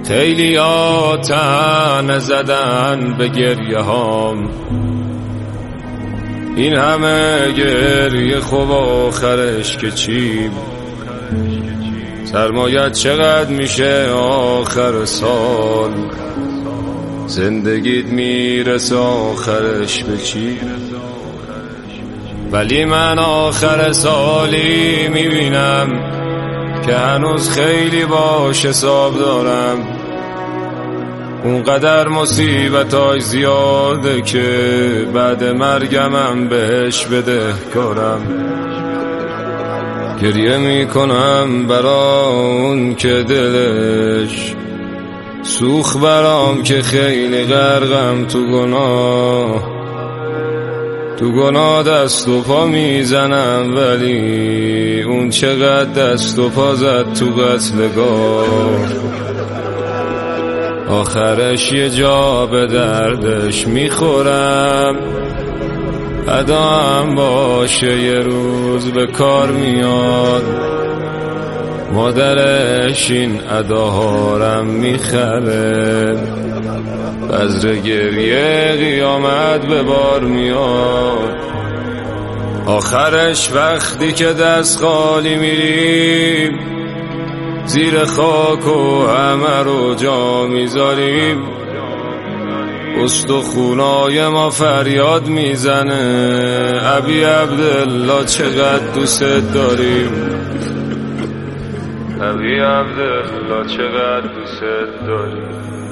خیلی ها طعنه زدن به گریه هام، این همه گریه خوب آخرش که چی؟ سرمایت چقدر میشه آخر سال؟ زندگیت میرسه آخرش به چی؟ ولی من آخر سالی میبینم که هنوز خیلی باش حساب دارم. اونقدر مصیبتای زیاده که بعد مرگمم بهش بدهکارم. گریه میکنم برا اون که دلش سوخ برام، که خیلی غرقم تو گناه دست و پا میزنم، ولی اون چقدر دست و پا زد تو قتلگاه. آخرش یه جا به دردش میخورم، ادام باشه یه روز به کار میاد. مادرش این اداهارم میخره، بذر گریه قیامت به بار میاد. آخرش وقتی که دست خالی میریم، زیر خاک و همه رو جا میذاریم. استخونای ما فریاد میزنه ابی عبدالله چقدر دوست داریم، ابی عبدالله چقدر دوست داریم.